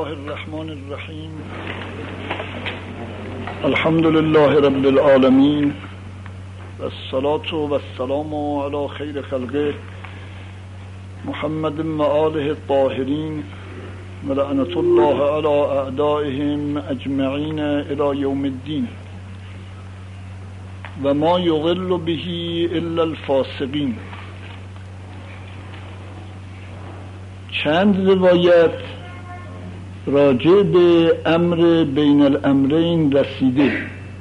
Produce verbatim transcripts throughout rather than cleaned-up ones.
الله الرحمن الرحیم. الحمد لله رب العالمین والصلاة والسلام علی خیر خلقه محمد و آله الطاهرین و لعنة الله علی اعدائهم اجمعین الی یوم الدین و ما یضل به الا الفاسقین. چند روایت راجع به امر بین الامرین رسیده.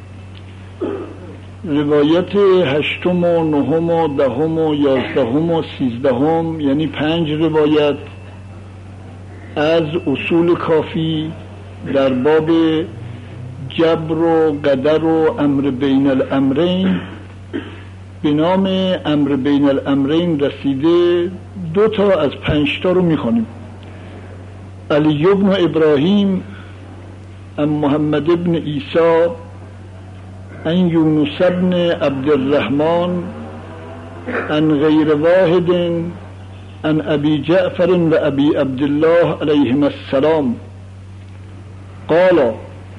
روایت هشتم و نهم و دهم و یازدهم و سیزدهم، یعنی پنج روایت از اصول کافی در باب جبر و قدر و امر بین الامرین به نام امر بین الامرین رسیده. دو تا از پنج تا رو میخوانیم. علی بن ابراهیم ام محمد بن عیسی ان یونس بن عبدالرحمن ان غیر واحد ان ابی جعفر و ابی عبدالله علیهم السلام قال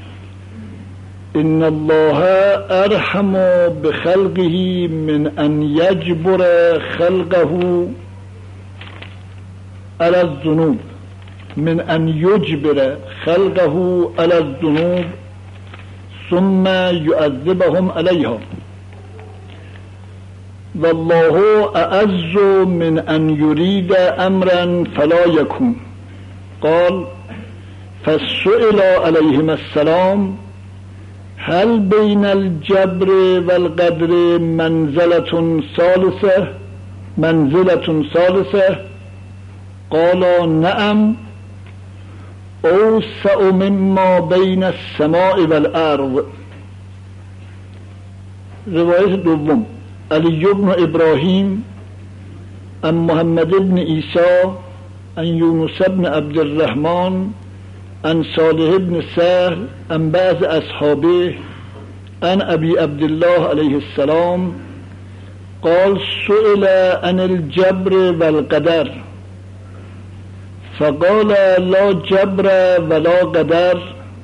ان الله ارحم بخلقه من ان یجبر خلقه على الذنوب من ان یجبر خلقه على الذنوب ثم يعذبهم عليها والله اعز من ان يريد امرا فلا يكون. قال فسئل عليهم السلام هل بين الجبر والقدر منزلة ثالثة منزلة ثالثة قال نعم اوسع مما بین السماء والارض. روایت دوم علی بن ابراهیم ام محمد بن عیسی ان یونس بن عبدالرحمن ان صالح بن سهل ان بعض اصحابه ان ابی عبدالله علیه السلام قال سئل عن الجبر والقدر فقال لا جبر ولا قدر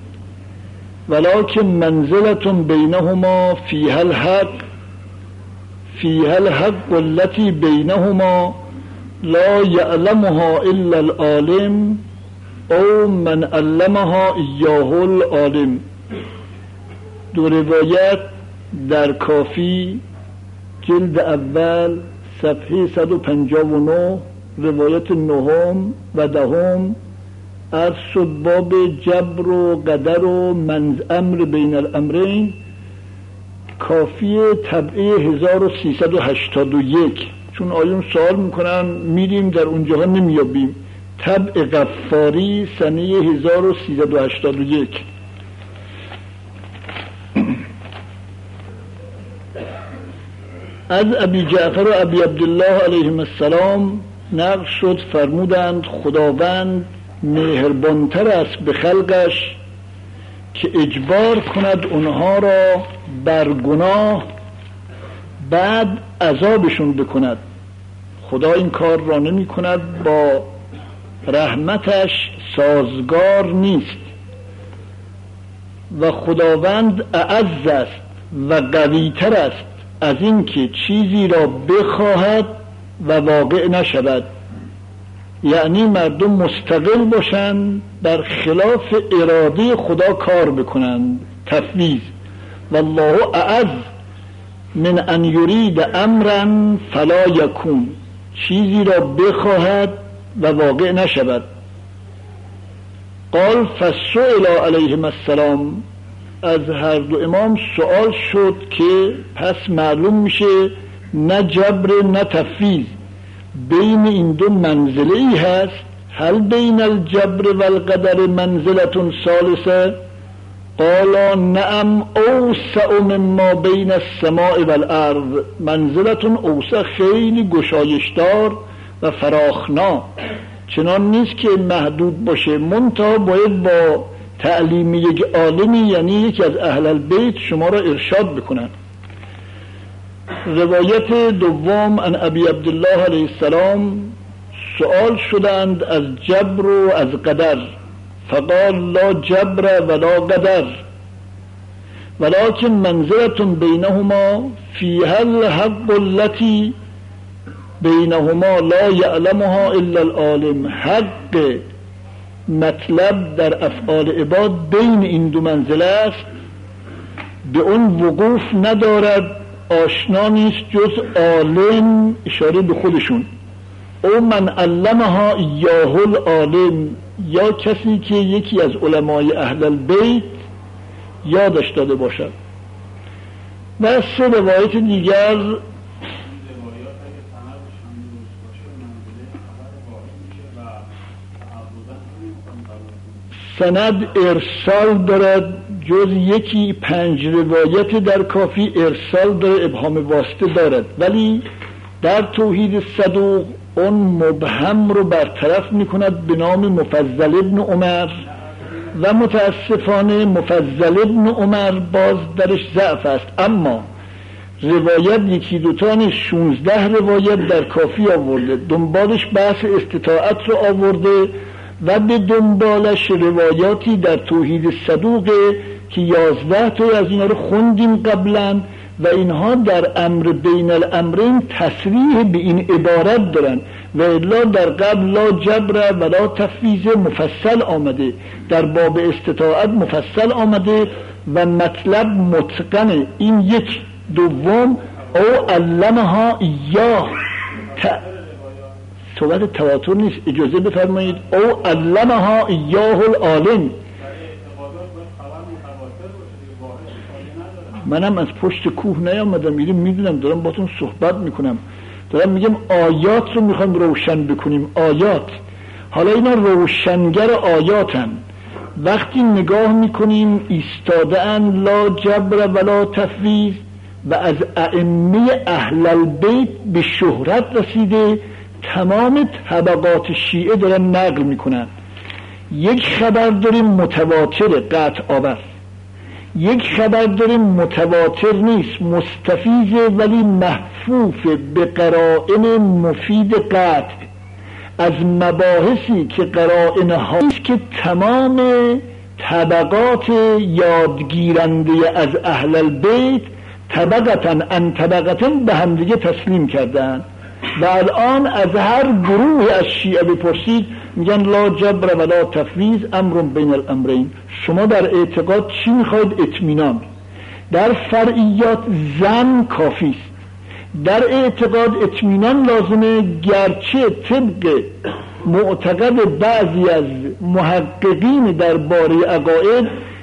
ولكن منزلة بينهما فيها الحق فيها الحق التي بينهما لا يعلمها إلا العالم او من علمها إياه العالم. دو روایت در کافی جلد اول صفحه صد و پنجاه و نه، روایت نهم و دهم از شد باب جبر و قدر و منز امر بین الامرین. کافی طبعه هزار و سیصد و هشتاد و یک. چون آیون سوال میکنن میریم در اونجاها نمیابیم. طبع غفاری سنه هزار و سیصد و هشتاد و یک. از ابی جعفر و ابی عبدالله علیهم السلام نقل شد فرمودند خداوند مهربانتر است به خلقش که اجبار کند اونها را بر گناه بعد عذابشون بکند. خدا این کار را نمی کند، با رحمتش سازگار نیست. و خداوند اعز است و قویتر است از این که چیزی را بخواهد و واقع نشود، یعنی مردم مستقل باشند بر خلاف اراده خدا کار بکنند. تفویض. والله اعز من ان یرید امرا فلا یکون، چیزی را بخواهد و واقع نشود. قال فسئل علیهم السلام، از هر دو امام سوال شد که پس معلوم میشه نه جبر نه تفویض، بین این دو منزله ای هست. هل بین الجبر والقدر منزلة ثالثة قال نعم اوسع مما بین السماء والارض. منزلة اوسع خیلی گشایشدار و فراخنا، چنان نیست که محدود باشه، منتها باید با تعلیم یک عالمی یعنی یکی از اهل البیت شما را ارشاد بکنن. روایت دوم عن ابی عبدالله علیه السلام سؤال شدند از جبر و از قدر، فقال لا جبر ولا قدر ولكن منزلة بينهما فيها الحق التي بينهما لا يعلمها الا العالم. حق مطلب در افعال عباد بین این دو منزله است، به اون وقوف ندارد، آشنا نیست جز عالم، اشاره به خودشون، او من علمها ایاه العالم، یا کسی که یکی از علمای اهل البیت یادش داده باشد. و سه روایت دیگر سند ارسال دارد، جز یکی پنج روایت در کافی ارسال داره، ابهام واسطه دارد، ولی در توحید صدوق اون مبهم رو برطرف میکند به نام مفضل ابن عمر و متاسفانه مفضل ابن عمر باز درش ضعف است. اما روایت یکی دوتان شونزده روایت در کافی آورده، دنبالش بحث استطاعت رو آورده و به دنبالش روایاتی در توحید صدوقه که یازده تا از اینا رو خوندیم قبلا و اینها در امر بین الامرین تصریح به این عبارت دارن و الا در قبل لا جبر ولا تفویض مفصل آمده، در باب استطاعت مفصل آمده و مطلب متقنه. این یک. دوم او علمها ایاه، صحبت تواتر نیست، اجازه بفرمایید، او علمها ایاه العالم. منم از پشت کوه نیامدم، میریم میدونم دارم باتون صحبت میکنم، دارم میگم آیات رو میخوایم روشن بکنیم. آیات، حالا اینا روشنگر آیاتن، وقتی نگاه میکنیم ایستاده ان لا جبر ولا تفویض و از ائمه اهل البیت به شهرت رسیده، تمام طبقات شیعه دارن نقل میکنن. یک خبر داریم متواتر قطع آور، یک خبر داریم متواتر نیست مستفیض ولی محفوف به قرائن مفید قطع، از مباحثی که قرائن هاست که تمام طبقات یادگیرنده از اهل البیت طبقتن ان طبقتن به همدیگه تسلیم کردن و الان از هر گروه از شیعه بپرسید میگن لا جبر ولا تفویض امر بین الامرین. شما در اعتقاد چی میخواید؟ اطمینان. در فرعیات زن کافی است، در اعتقاد اطمینان لازمه، گرچه طبق معتقد بعضی از محققین درباره عقاید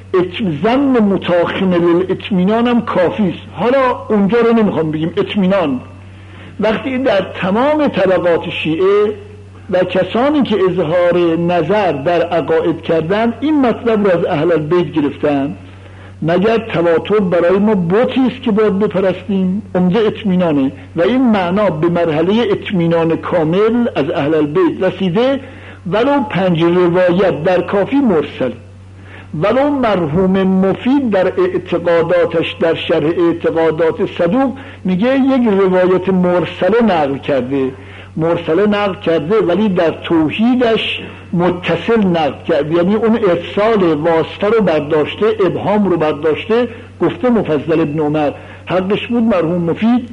زن متاخم للاطمینان هم کافی است. حالا اونجا رو نمیخوام بگیم اطمینان. وقتی در تمام طبقات شیعه و کسانی که اظهار نظر در عقاید کردن این مطلب را از اهل البیت گرفتن، مگر تواتر برای ما بتی است که باید بپرستیم؟ عمده اطمینانه و این معنا به مرحله اطمینان کامل از اهل البیت رسیده. ولو پنج روایت در کافی مرسل، ولو مرحوم مفید در اعتقاداتش در شرح اعتقادات صدوق میگه یک روایت مرسله نقل کرده، مرسله نقل کرده ولی در توحیدش متصل نقل کرده، یعنی اون ارسال واسطه رو برداشته، ابهام رو برداشته، گفته مفضل ابن عمر. حقش بود مرحوم مفید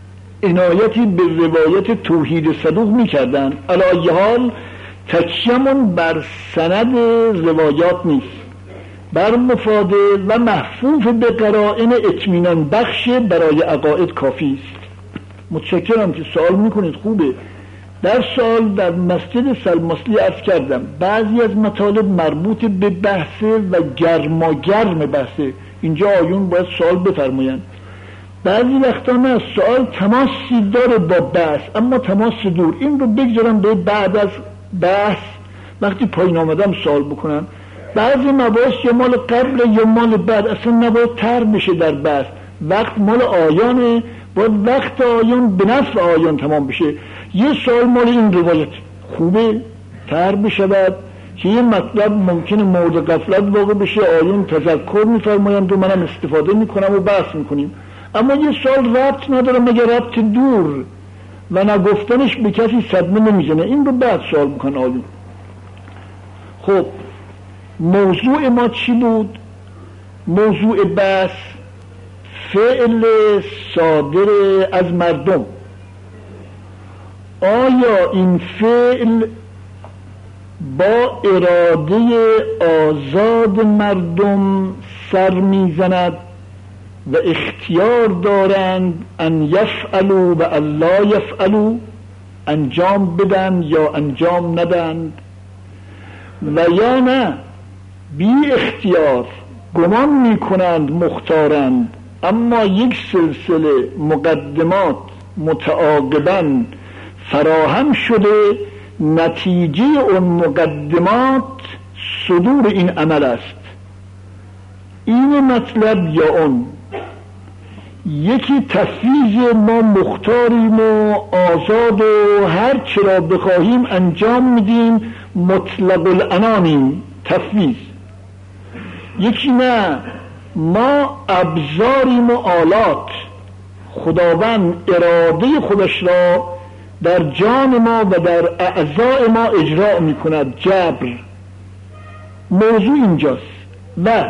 عنایتی به روایت توحید صدوق میکردن. علی حال تکیمون بر سند روایات نیست، بر مفاده و محفوف به قرائن اطمینان بخش برای عقاید کافی است. متشکرم که سوال میکنید، خوبه. در سوال در مسجد سلماسلی عرض کردم بعضی از مطالب مربوط به بحثه و گرما گرم بحثه، اینجا آیون باید سوال بفرمایند. بعضی وقتا نه، سوال تماسی داره با بحث اما تماس دور، این رو بگذارم به بعد از بحث وقتی پایین آمدم سوال بکنم. بعضی مباحث یا مال قبل یا مال بعد، اصلا نباید تر بشه در بحث، وقت مال آیانه، باید وقت آیان به نفع آیان تمام بشه. یه سوال مال این روایت خوبه تر بشود که یه مطلب ممکنه مورد غفلت واقع بشه، آیان تذکر میفرمایند و منم استفاده میکنم و بحث میکنیم. اما یه سوال ربط نداره مگر ربط دور و نگفتنش به کسی صدمه نمیزنه، این رو بعد سوال میکنه آیان. خب موضوع ما چی بود؟ موضوع بحث فعل صادر از مردم. آیا این فعل با اراده آزاد مردم سر میزند و اختیار دارند ان یفعلوا و الا یفعلوا، انجام بدن یا انجام ندن، و یا نه بی اختیار گمان میکنند مختارند، اما یک سلسله مقدمات متعاقباً فراهم شده، نتیجه اون مقدمات صدور این عمل است. این مطلب یا اون یکی تفویض، ما مختاریم و آزاد و هر چی را بخواهیم انجام میدیم، مطلق العنانیم، تفویض. یکی نه، ما ابزاریم و آلات، خداوند اراده خودش را در جان ما و در اعضاء ما اجرا می کند، جبر. موضوع اینجاست. و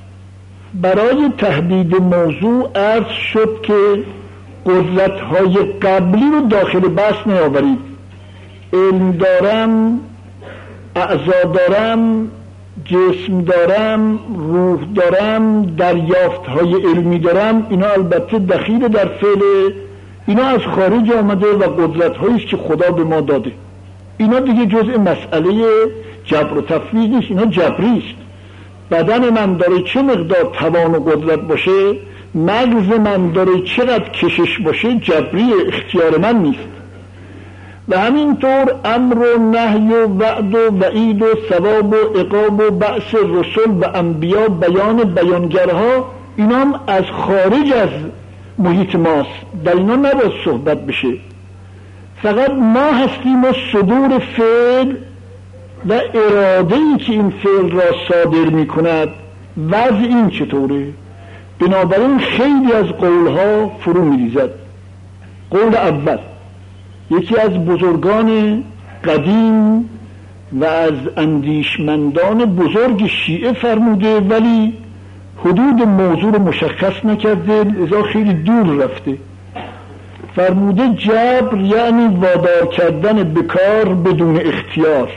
برای تحدید موضوع عرض شد که قدرت‌های قبلی رو داخل بحث نیاورید. علم دارم، اعضا دارم، جسم دارم، روح دارم، دریافت‌های علمی دارم، اینا البته دخیل در فعل، اینا از خارج آمده و قدرت‌هاییست که خدا به ما داده. اینا دیگه جزء مسئله جبر و تفویض نیست، اینا جبریست. بدن من داره چه مقدار توان و قدرت باشه، مغز من داره چقدر کشش باشه، جبری، اختیار من نیست. و همینطور امر و نهی و وعد و وعید و ثواب و عقاب و بعث رسول و انبیا، بیان بیانگرها، اینا هم از خارج از محیط ماست، در اینا نباید صحبت بشه. فقط ما هستیم و صدور فعل و اراده‌ای که این فعل را صادر می کند. وضع این چطوره؟ بنابراین خیلی از قولها فرو می ریزد. قول اول، یکی از بزرگان قدیم و از اندیشمندان بزرگ شیعه فرموده، ولی حدود موضوع رو مشخص نکرده، لذا خیلی دور رفته. فرموده جبر یعنی وادار کردن به کار بدون اختیار.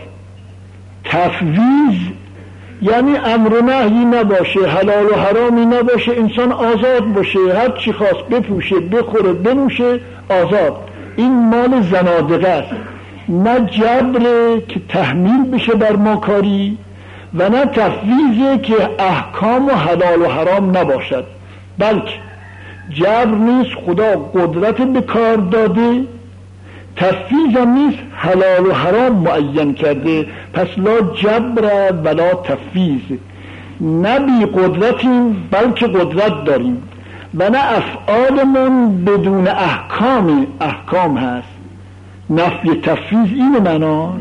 تفویض یعنی امر و نهی نباشه، حلال و حرامی نباشه، انسان آزاد باشه، هر چی خواست بپوشه، بخوره، بنوشه، آزاد. این مال زنادقه است. نه جبره که تحمیل بشه بر ما کاری، و نه تفویضه که احکام و حلال و حرام نباشد. بلکه جبر نیست، خدا قدرت به کار داده، تفویض هم نیست، حلال و حرام معین کرده. پس لا جبر ولا تفویض، نه بی قدرتیم بلکه قدرت داریم، و نه افعالمون بدون احکام احکام هست. نفی تفویض این معناش،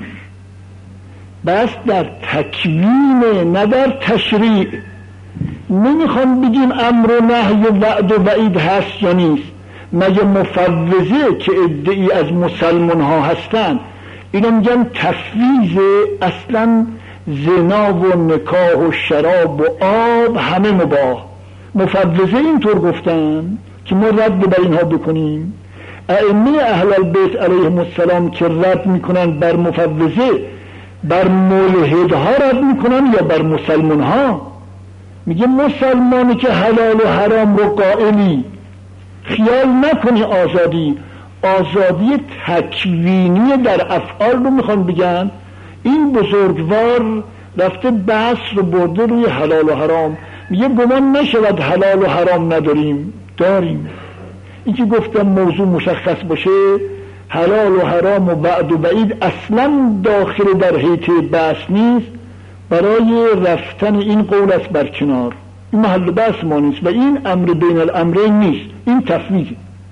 بس در تکوین نه در تشریع. نمیخوام بگیم امر و نهی و وعد و وعید هست یا نیست. مگه مفوضه که ادعی از مسلمان ها هستن اینا میگن تفویض، اصلا زنا و نکاح و شراب و آب همه مباح. مفوضه اینطور گفتن که ما رد بر اینها بکنیم. ائمه اهل البیت علیهم السلام که رد میکنن بر مفوضه، بر ملحدها رد میکنن یا بر مسلمان ها؟ میگه مسلمانی که حلال و حرام رو قائلی، خیال نکنی آزادی، آزادی تکوینی در افعال رو میخوان بگن. این بزرگوار رفته بحث رو برده روی حلال و حرام. میگه گمان نشود حلال و حرام نداریم، داریم. این که گفتم موضوع مشخص باشه، حلال و حرام و وعد و وعید اصلا داخل در حیطه بحث نیست. برای رفتن این قول است بر کنار، این محل بحث ما نیست و این امر بین الامرین نیست، این تفویض.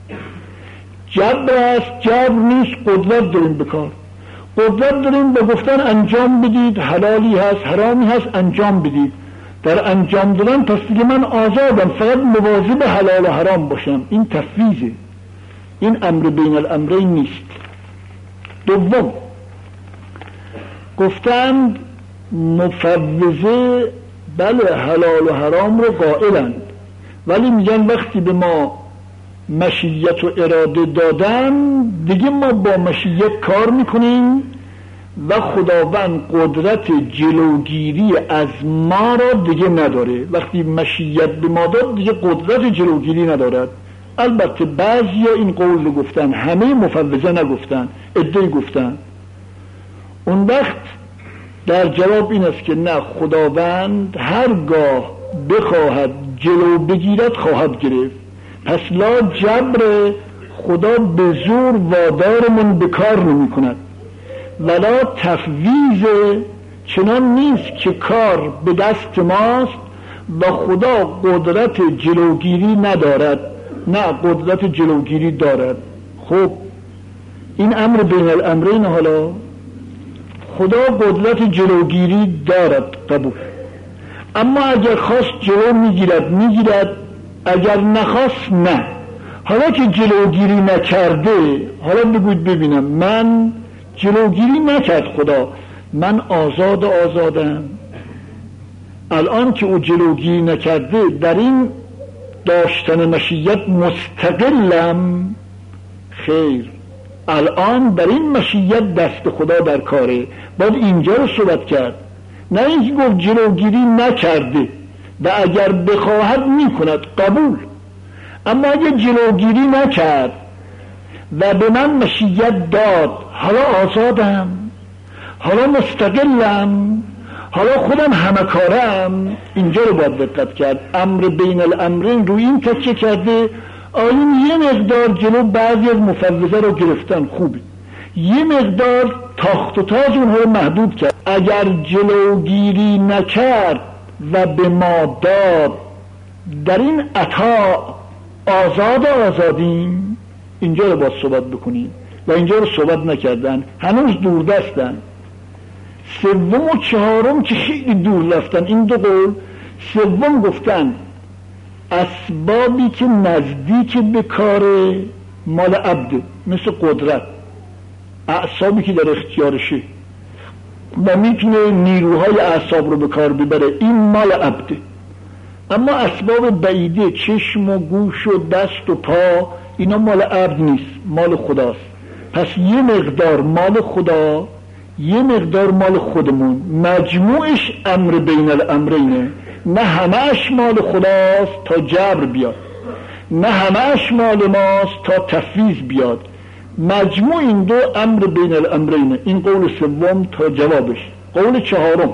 جبر است، جبر نیست، قدرت داریم بکار، قدرت داریم به گفتن انجام بدید، حلالی هست حرامی هست انجام بدید. در انجام دادن پس دیگه من آزادم، فقط مواظب حلال و حرام باشم. این تفویضه، این امر بین الامرین نیست. دوم، گفتند مفوضه بله حلال و حرام رو قائلند، ولی میگن وقتی به ما مشیت و اراده دادن دیگه ما با مشیت کار میکنیم و خداوند قدرت جلوگیری از ما را دیگه نداره. وقتی مشیت به ما داد دیگه قدرت جلوگیری ندارد. البته بعضی این قول رو گفتن، همه مفوضه نگفتن، عده‌ای گفتن. اون وقت در جواب این است که نه، خداوند هرگاه بخواهد جلو بگیرد خواهد گرفت. پس لا جبر، خدا به زور وادارمون به کار نمی کند. ولا تفویض، چنان نیست که کار به دست ماست و خدا قدرت جلوگیری ندارد. نه، قدرت جلوگیری دارد. خب این امر بین الامرین، حالا خدا قدرت جلوگیری دارد، قبول. اما اگر خواست جلو میگیرد میگیرد، اگر نخواست نه. حالا که جلوگیری نکرده، حالا بگوید ببینم، من جلوگیری نکرد خدا، من آزاد آزادم. الان که او جلوگیری نکرده در این داشتن مشیت مستقلم؟ خیر، الان در این مشیت دست خدا در کاره. باید اینجا رو صحبت کرد، نه اینکه گفت جلوگیری نکرده و اگر بخواهد میکند، قبول. اما اگر جلوگیری نکرد و به من مشیت داد، حالا آزادم، حالا مستقلم، حالا خودم همه کارم. اینجا رو باید دقت کرد. امر بین الامرین روی این تکیه کرده. آیین یه مقدار جلو بعضی از مفوضه رو گرفتن، خوبه، یه مقدار تاخت و تاز اونها رو محدود کرد. اگر جلوگیری نکرد و به ما داد، در این عطا آزاد آزادیم. اینجا رو باید صحبت بکنیم و اینجا رو صحبت نکردن، هنوز دور دستن. سوم و چهارم که خیلی دور رفتن این دو قول. سوم گفتن اسبابی که نزدیک به کار مال عبده، مثل قدرت، اعصابی که در اختیارشه و میتونه نیروهای اعصاب رو به کار ببره، این مال عبده. اما اسباب بعیده، چشم و گوش و دست و پا، اینا مال عبد نیست، مال خداست. پس یه مقدار مال خدا، یه مقدار مال خودمون، مجموعش امر بین الامرینه. نه همه‌اش مال خداست تا جبر بیاد، نه همه‌اش مال ماست تا تفویض بیاد. مجموع این دو امر بین الامرینه. این قول سوم تا جوابش. قول چهارم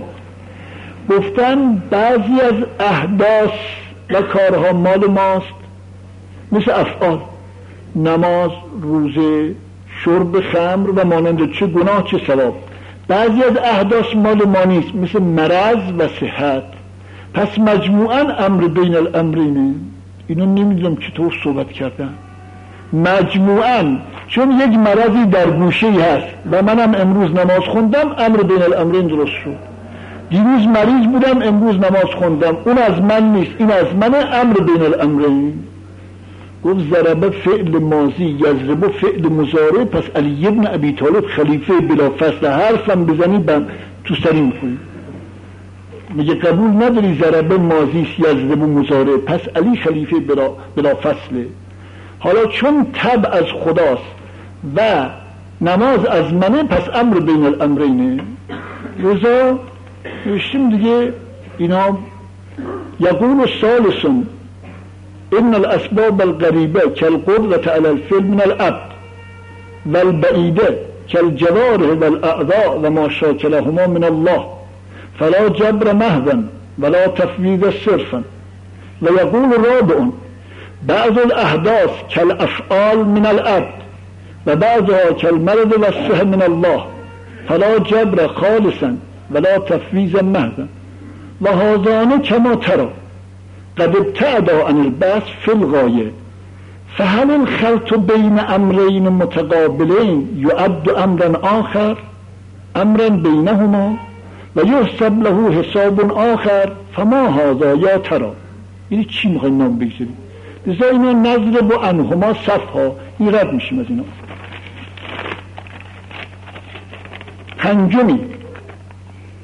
گفتن بعضی از احداث و کارها مال ماست، مثل افعال، نماز، روزه، شرب خمر و مانند، چه گناه چه ثواب. بعضی از احداث مال ما نیست، مثل مرض و صحت. پس مجموعاً امر بین الامرینه. اینو نمیدونم چطور صحبت کردن. مجموعاً، چون یک مرضی در گوشه‌ای هست و منم امروز نماز خوندم، امر بین الامرین درست شد. دیروز مریض بودم، امروز نماز خوندم، اون از من نیست، این از من، امر بین الامرین. گفت ضربه فعل ماضی، یضرب فعل مضارع. پس علی ابن ابی طالب خلیفه بلا فصل، حرفم بزنی بم تو سری میکنی. میگه قبول نداری ضربه ماضی یضرب مضارع، پس علی خلیفه بلا, بلا فصله. حالا چون تبع از خداست و نماز از منه، پس امر بین الامرینه. رضا نوشتیم دیگه اینا. یقول ثالث ان الاسباب القریبه كالقدرة على الفعل من العبد والبعیده كالجوارح والاعضاء وما شاكلهما من الله فلا جبر محضا ولا تفويض صرفا. ويقول رابع بعض الاحداث كالافعال من العبد وبعضها كالمرض والصحة من الله فلا جبر خالصا ولا تفويض محضا. وهذان كما ترى قد ابتعدا عن البحث في الغاية. فهل الخلط بين أمرين متقابلين يعد أمرا آخر أمرا بينهما ويحسب له حساب آخر فما هذا يا ترى. این چی میخوایم نام بگذاریم؟ لذا اینا نظر با انهما صفها، این رد میشیم از اینا. پنجمی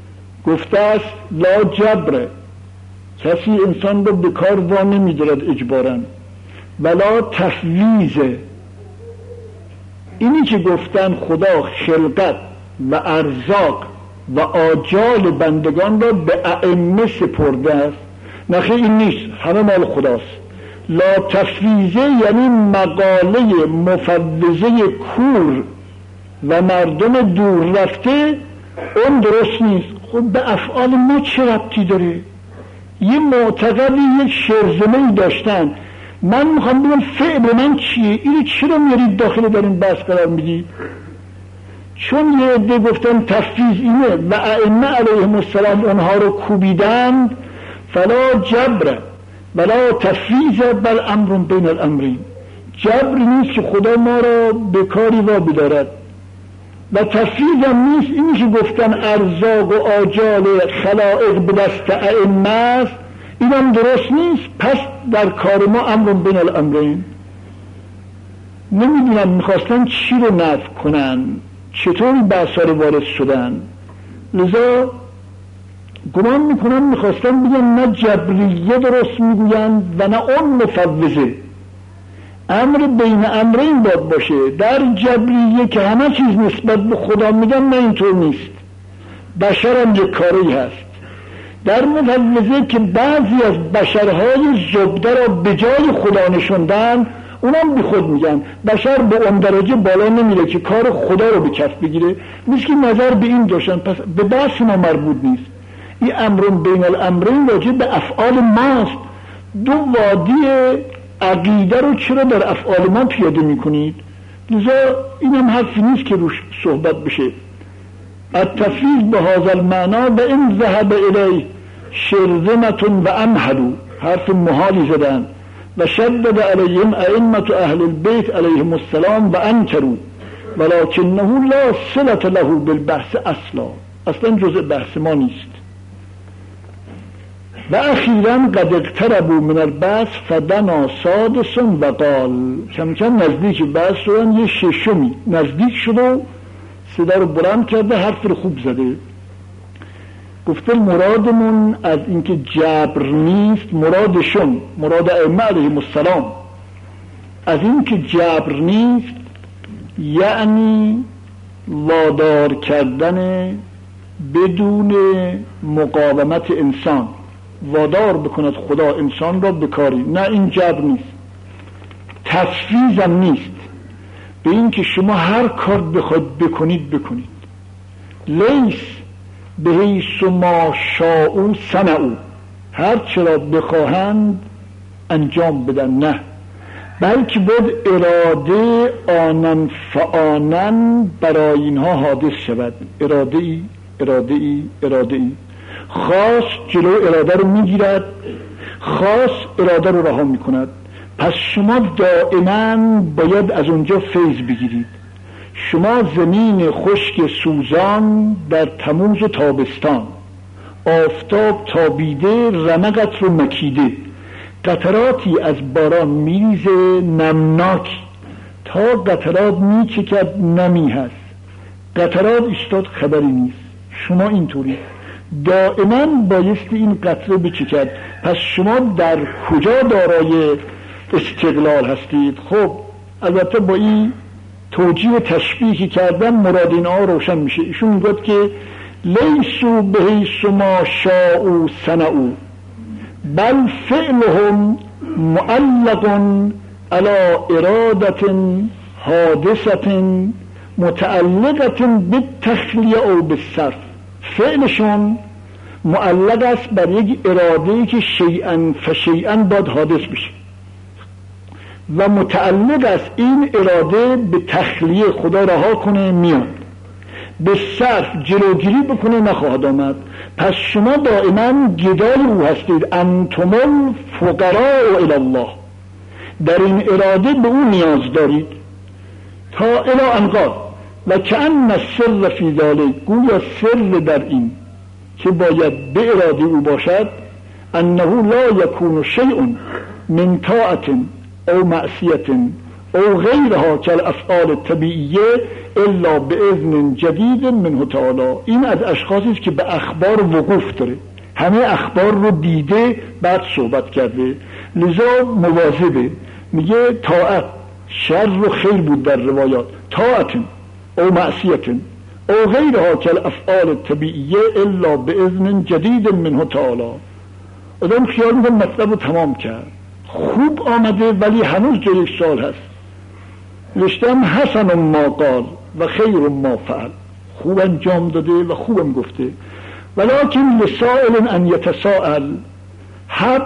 گفته است لا جبره، کسی انسان رو به کار وا نمی‌دارد اجباراً، ولا تفویضه. اینی که گفتن خدا خلقت و ارزاق و آجال بندگان را به ائمه سپرده است، نخیر این نیست، همه مال خداست. لا تفویضه یعنی مقاله مفوضه کور و مردم دور رفته، اون درست نیست. خب به افعال ما چه ربطی داره؟ یه معتقدی، یک شرزمه‌ای داشتن، من میخوام بگم فعل من چیه؟ اینو چرا میارید داخل در این بحث قرار میدید؟ چون یه عده گفتن تفویض اینه و ائمه علیهم السلام اونها رو کوبیدند، فلا جبر ولا تفویض بل امر بین الامرین. جبر نیست که خدا ما را به کاری وابی دارد و تفویض هم نیست اینی که گفتن ارزاق و آجال خلائق به دست ائمه است، این هم درست نیست. پس در کار ما امر بین الامرین. نمیدونم میخواستن چی رو نفی کنن، چطوری بحثا رو وارد شدن، لذا گمان میکنم میخواستن بگن نه جبریه درست میگوین و نه اون مفوضه. امر بین امرین باید باشه. در جبریه که همه چیز نسبت به خدا میگن نه اینطور نیست، بشر هم یک کاری هست. در مفوضه که بعضی از بشرهای زبده را به جای خدا نشوندن، اونم بی خود میگن بشر به اون درجه بالا نمیره که کار خدا رو به کف بگیره. مثل که نظر به این داشتن، پس به بحث ما مربوط نیست. این امر بین الامرین راجع به افعال ماست. دو وادی عقیده رو چرا در افعال ما پیاده میکنید؟ لذا اینم حرفی نیست که روش صحبت بشه. التفویض به هذا المعنا و این ذهب الیه شرذمة و امهلو، حرف محالی زدن و شدد علیهم ائمة اهل البیت علیهم السلام و انکروا ولکنه لا صلة له بالبحث اصلا، اصلا جزء بحث ما نیست. و اخیراً قد اقتربوا من البحث فدنا سادس و قال، کم کم نزدیک بحث شدن، یه ششمی نزدیک شد و صدا رو بلند کرده، حرف رو خوب زده. گفته مرادمون از اینکه جبر نیست، مرادشون، مراد ائمه علیهم السلام از اینکه جبر نیست یعنی وادار کردن بدون مقاومت انسان، وادار بکند خدا انسان را به کاری، نه این جبر نیست. تفویض هم نیست به این که شما هر کار بخواید بکنید بکنید. لیس به حیث ما شاءوا صنعوا، هر چرا بخواهند انجام بدن، نه، بلکه باید اراده آنن فآنن برای اینها حادث شود. اراده ای اراده ای اراده ای خاص جلو اراده رو میگیرد، خاص اراده رو رها میکند. پس شما دائما باید از اونجا فیض بگیرید. شما زمین خشک سوزان در تموز و تابستان، آفتاب تابیده رمقت رو مکیده، قطراتی از باران میریزه نمناک، تا قطرات میچکد نمی هست، قطرات اشتاد خبری نیست. شما اینطوری دائما بایستی این قطره بچکد. پس شما در کجا دارای استقلال هستید؟ خب البته با این توجیه تشبیهی کردن مراد اینها روشن میشه. ایشون میگوید که لیسو به حیث ما شاءوا صنعوا بل فعلهم معلق علی ارادت حادثت متعلقت بالتخلیه او بالصرف. فعلشون معلق است بر یک اراده‌ای که شیئا فشیئا باید حادث بشه و متعلق است این اراده به تخلیه، خدا رها کنه میاد، به صرف جلوگیری بکنه نخواهد آمد. پس شما دائما گدای او هستید. انتم الفقراء الی الله، در این اراده به او نیاز دارید تا الی انقاذ و کأن السر فی ذلک، گویا سر در این که باید به اراده او باشد، انه لا یکون شیء من طاعت او معصیت او غیرها کالافعال طبیعیه الا باذن جدید منه تعالی. این از اشخاصی است که به اخبار وقوف داره، همه اخبار رو دیده بعد صحبت کرده، لذا مواظبه. میگه طاعت شر و خیر بود در روایات، طاعت او معصیت او غیرها کالافعال طبیعیه الا باذن جدید منه تعالی. آدم خیال میکنه مطلب رو تمام کرد، خوب آمده، ولی هنوز جای یک سال هست. رشتم حسن ما قال و خیر ما فعل، خوب انجام داده و خوبم گفته. ولكن لسائل ان يتساءل حب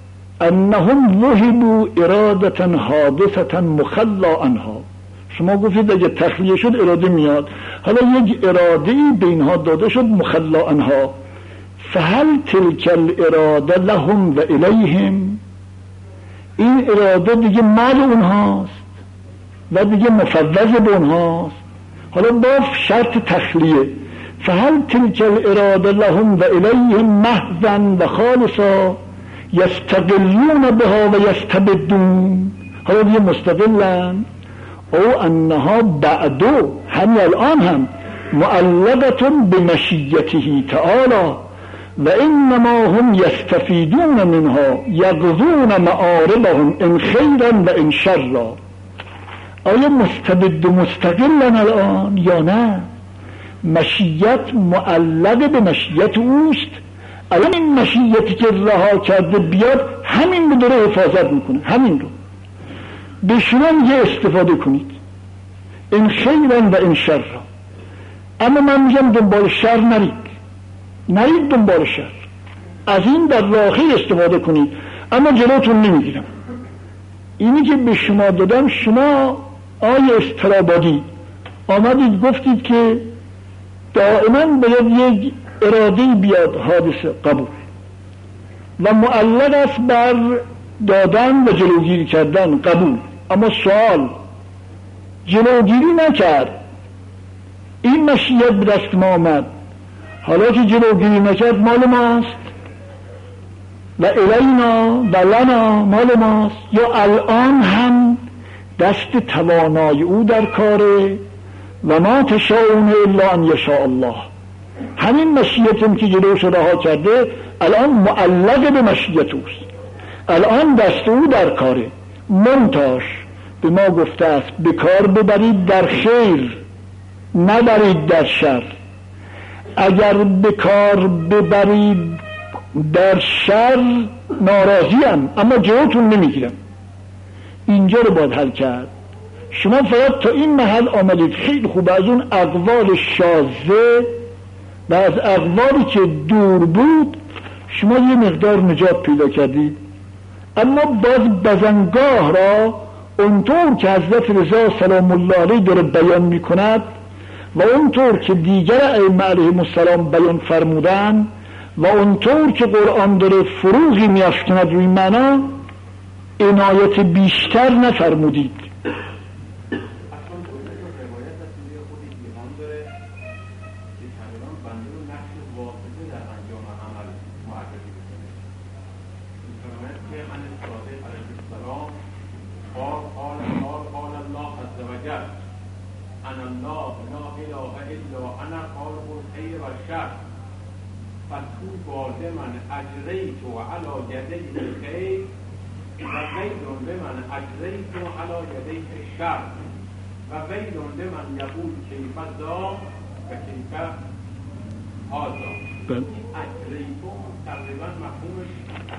انهم وهبوا اراده حادثه مخلا عنها. شما گفتید اگه تخلیه شد اراده میاد، حالا یک اراده به اینها داده شد مخلا عنها، فهل تلك الاراده لهم و الیهم؟ این اراده دیگه مال اونهاست و دیگه مفوض به اونهاست. حالا با شرط تخلیه، فهل تلك الاراده لهم و الیهم محضا و خالصا یستقلون بها و یستبدون. حالا دیگه مستقلن او انها بعدو، همین الان هم معلقة بمشیته تعالی و انما هم یستفیدون منها یقضون معاربهم ان خیرا و ان شرا. آیا مستبد و مستقلن الان یا نه؟ مشیت معلق به مشیت اوست. الان این مشیتی که رها کرده بیاد همین رو داره حفاظت میکنه، همین رو. به شما یه استفاده کنید ان خیرا و ان شرا. اما من میگم دنبال شر نرید، نرید دنبال شر، از این در راه خیر استفاده کنید، اما جلوتون نمیگیرم. اینی که به شما دادم، شما آیه استرابادی آمدید گفتید که دائما باید یک اراده بیاد حادثه، قبول، و معلق است بر دادن و جلوگیری کردن، قبول. اما سوال، جلوگیری نکرد، این مشیت به دست ما آمد، حالا که جلوگیری نکرد مال ماست و الینا و لنا مال ماست، یا الان هم دست توانای او در کاره و ما تشاءون الا ان یشاء الله. همین مشیتم که جلوش رها کرده الان معلق به مشیت اوست، الان دست او در کاره. منتاش به ما گفته است به کار ببرید در خیر، نبرید در شر. اگر به کار ببرید در شر ناراضیم، اما جلوتون نمیگیرم. اینجا رو باید حل کرد. شما فقط تا این محل آمدید، خیلی خوب، از اون اقوال شاذه و از اقوالی که دور بود شما یه مقدار نجات پیدا کردید. اما باز بزنگاه را اونطور که حضرت رضا سلام الله علیه داره بیان میکند و اونطور که دیگر ائمه علیهم السلام بیان فرمودن و اونطور که قرآن داره فروغی میافکند روی معنا، عنایت بیشتر نفرمودید. من اجریت علی یدیه الخیر و ویل لمن اجریت علی یدیه الشر و ویل لمن یقول کیف ذا و کیف هذا. اجریت تقریبا مفهومش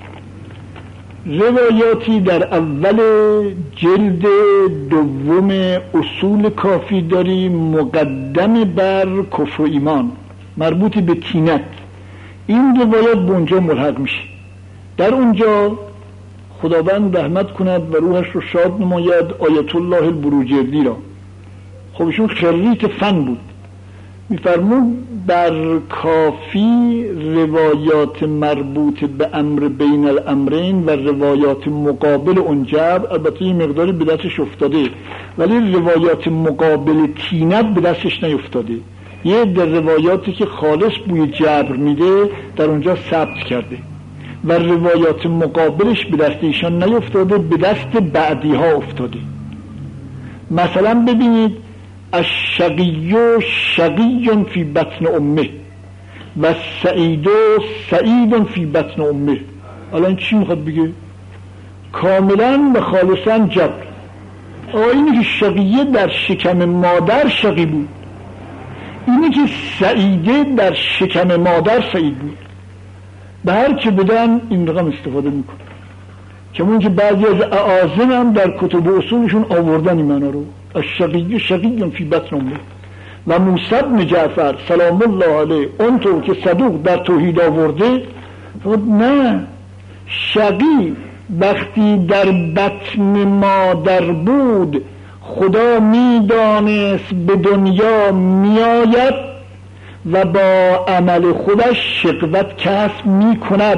روایاتی در اول جلد دوم اصول کافی داریم مقدم بر کفر و ایمان، مربوط به تینت. این روایات به اونجا ملحق میشه. در اونجا خداوند رحمت کند و روحش رو شاد نماید آیت الله البروجردی را. خب ایشون خریت فن بود، میفرمون در کافی روایات مربوط به امر بین الامرین و روایات مقابل اون جبر، البته این مقداری به دستش افتاده، ولی روایات مقابل تینت به دستش نیفتاده. یه در روایاتی که خالص بوی جبر میده در اونجا ثبت کرده و روایات مقابلش به دست ایشان نیفتاده، به دست بعدی ها افتاده. مثلا ببینید الشقی شقی فی بطن امه و سعید سعید فی بطن امه. الان چی میخواد بگه؟ کاملا و خالصا جبر. اینی که شقیه در شکم مادر شقی بود، اینی که سعیده در شکم مادر سعید بود. به هر که بدن این رقم استفاده میکنه، چون که بعضی از اعاظم هم در کتب اصولشون آوردن این معنا رو، الشقی شقی فی بطن امه. و موسی بن جعفر سلام الله علیه اونطور که صدوق در توحید آورده، نه، شقی وقتی در بطن مادر بود خدا میدانست به دنیا میآید و با عمل خودش شقوت کسب میکند.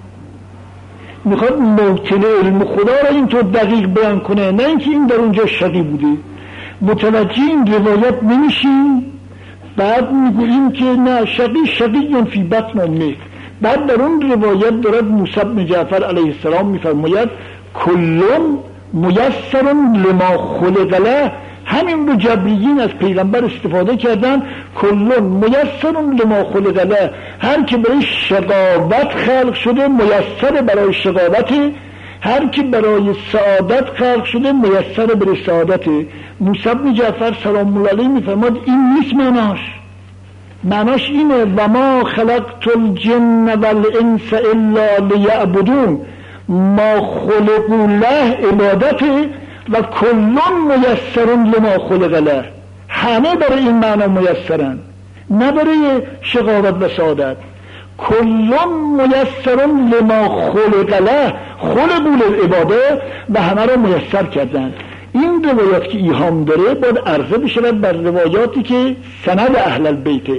میخواد موطن علم خدا را اینطور دقیق بیان کنه، نه اینکه این در اونجا شقی بوده. متوجه این روایت نمیشیم، بعد میگوییم که نه، شقی شقی فی بطن امه. بعد در اون روایت دارد موسی بن جعفر علیه السلام میفرماید کلون میسر لما خلق له. همین رو جبریین از پیغمبر استفاده کردن، کلون میسر لما خلق له. هر که برای شقاوت خلق شده میسر برای شقاوت، هر که برای سعادت خلق شده میسر برای سعادت. موسی بن جعفر سلام الله علیه میفرماد این نیست معناش. معناش اینه و ما خلقت الجن والانس الا لیعبدون، ما خلقوا له عبادته و کلون میسر لما خلق له. همه برای این معنا میسرن، نه برای شقاوت و سعادت. کلون میسر لما خلق له، خلقوا للعباده، و همه را میسر کردن. این روایات که ایهام داره باید عرضه بشود بر روایاتی که سند اهل البیته.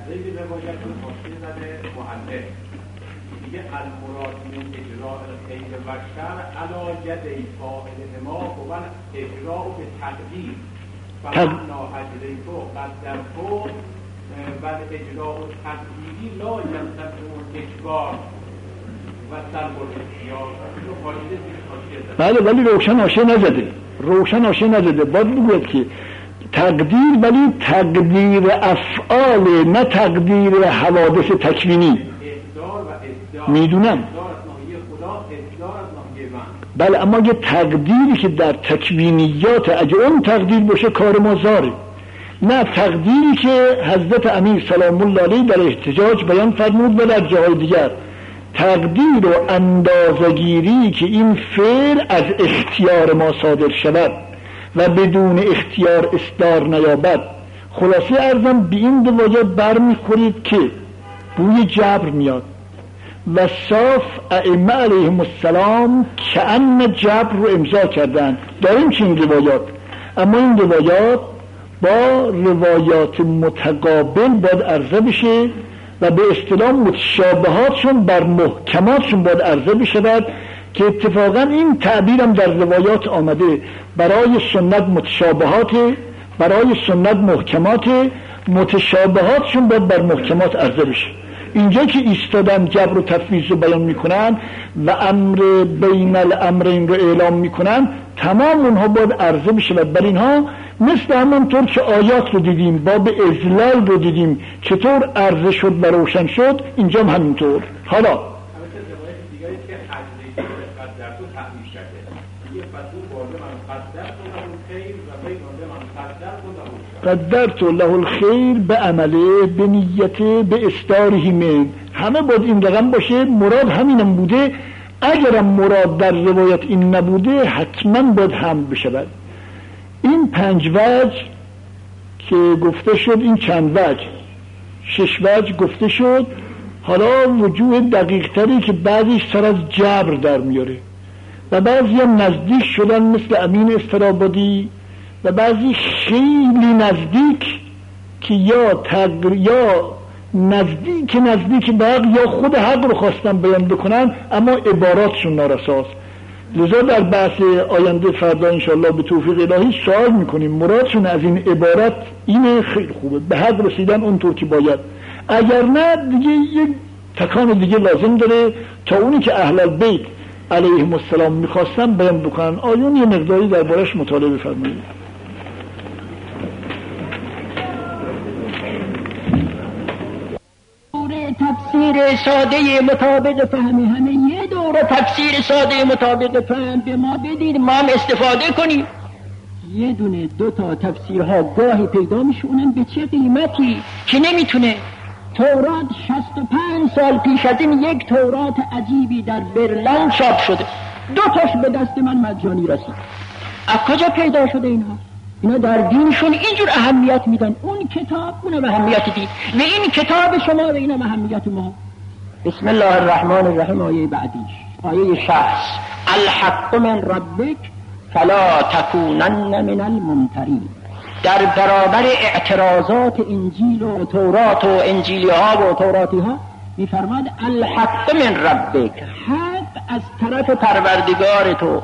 فمنا هجریتو قدرتو و اجراء تقدیری لا یمتنع الاجبار و سلب الاختیار. بله، ولی روشن آشه نزده، روشن آشه نزده. باید بگوید که تقدیر، ولی تقدیر افعال، نه تقدیر حوادث تکوینی. میدونم، بله، اما یه تقدیری که در تکوینیات، اگه اون تقدیر باشه کار ما زاره، نه تقدیری که حضرت امیر سلام الله علیه در احتجاج بیان فرمود و در جای دیگر، تقدیر و اندازگیری که این فعل از اختیار ما صادر شود و بدون اختیار اصدار نیابد. خلاصه ارزم به این روایات برمیخورید که بوی جبر میاد و صاف ائمه علیهم السلام کأن جبر رو امضا کردن. داریم که این روایات، اما این روایات با روایات متقابل باید عرضه بشه و به اصطلاح متشابهاتشون بر محکماتشون باید عرضه بشود که اتفاقا این تعبیرم در روایات آمده. برای سنت متشابهات، برای سنت محکمات، متشابهاتشون باید بر محکمات عرضه بشه. اینجا که ایستادن جبر و تفویض رو بیان میکنن و امر بین الامرین رو اعلام میکنن، تمام اونها باید عرضه بشه و بر اینها مثل همونطور که آیات رو دیدیم، باب اذلال رو دیدیم چطور عرضه شد و روشن شد، اینجا هم همینطور. حالا قدرت له الخیر به عمله به نیته به استاره من. همه باید این رقم باشه، مراد همینم بوده. اگرم مراد در روایت این نبوده حتما باید هم بشود. این پنج وجه که گفته شد، این چند وجه، شش وجه گفته شد. حالا وجوه دقیق تری که بعضیش سر از جبر در میاره و بعضی هم نزدیک شدن مثل امین استرابادی و بعضی خیلی نزدیک که یا تقر یا نزدیک نزدیک به حق یا خود حق رو خواستن بیان بکنن اما عباراتشون نارساست. لذا در بحث آینده فردا انشاءالله به توفیق الهی سوال میکنیم مرادشون از این عبارت اینه، خیلی خوبه، به حق رسیدن اونطور که باید. اگر نه دیگه یک تکان دیگه لازم داره تا اونی که اهل البیت علیهم السلام میخواستن بیان بکنن. آیون یه مقداری دربارش مطالعه بفرمایید. تفسیر ساده مطابق فهم همه یه دوره تفسیر ساده مطابق فهم به ما بدید، ما هم استفاده کنیم. یه دونه دو تا تفسیرها گاهی پیدا میشه، اونم به چه قیمتی که نمیتونه. تورات شصت و پنج سال پیش از این یک تورات عجیبی در برلن چاپ شده، دو تاش به دست من مجانی رسید. از کجا پیدا شده اینها؟ اینا در دینشون اینجور اهمیت میدن، اون کتاب اونم اهمیت دین و این کتاب شما و اینم اهمیت ما. بسم الله الرحمن الرحیم آیه بعدیش آیه شصت، الحق من ربک فلا تکونن من الممترین. در برابر اعتراضات انجیل و تورات و انجیلی ها و توراتی ها میفرماد الحق من ربک، حق از طرف پروردگار تو،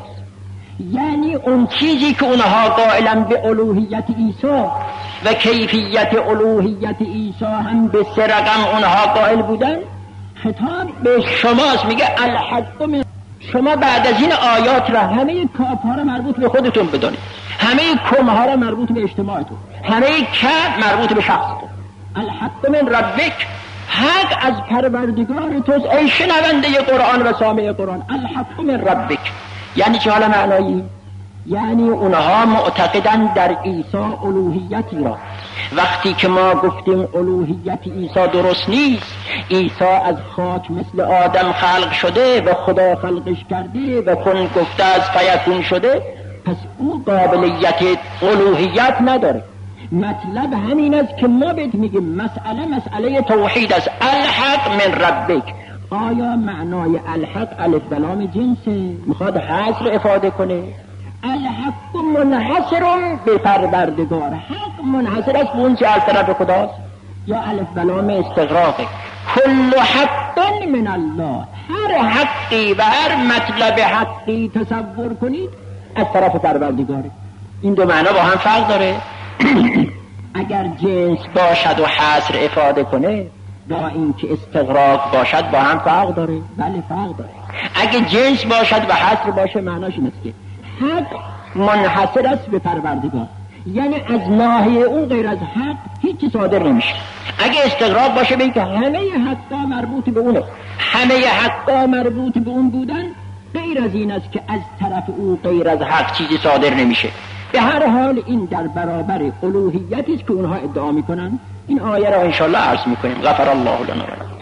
یعنی اون چیزی که اونها قائلن به الوهیت عیسی و کیفیت الوهیت عیسی هم به سه رقم اونها قائل بودن، خطاب به شماست. میگه الحق من، شما بعد از این آیات را همه کافها را مربوط به خودتون بدانید، همه کمها را مربوط به اجتماعتون، همه کم مربوط به شخصتون. الحق من ربک، حق از پروردگار توست ای شنونده قرآن و سامع قرآن. الحق من ربک یعنی چه؟ حالا معنایی یعنی اونها معتقدن در عیسی الوهیتی را. وقتی که ما گفتیم الوهیت عیسی درست نیست، عیسی از خاک مثل آدم خلق شده و خدا خلقش کرده و کن گفته از فیکون شده، پس او قابلیت الوهیت نداره. مطلب همین است که ما بهت میگیم مسئله مسئله توحید است. الحق من ربک، آیا معنای الحق الف و لام جنسه؟ میخواد حصر افاده کنه؟ الحق منحصر به پروردگار، حق منحصر است به اون چه از طرف خداست، یا الف و لام استغراقه. کل حق من الله، هر حقی و هر مطلب حقی تصور کنید از طرف پروردگاره. این دو معنا با هم فرق داره. اگر جنس باشد و حصر افاده کنه با این که استغراق باشد با هم فرق داره. بله فرق داره. اگه جنس باشد و حصر باشه معناش این است که حق منحصر است به پروردگار، یعنی از ناحیه اون غیر از حق هیچی صادر نمیشه. اگه استغراق باشه به این که همه حقا مربوط به اونه، همه حقا مربوط به اون بودن، غیر از این است که از طرف او غیر از حق چیزی صادر نمیشه. به هر حال این در برابر الوهیتی است که اونها ادعا میکنن. این آیه را انشاءالله عرض میکنیم. غفر الله لنا.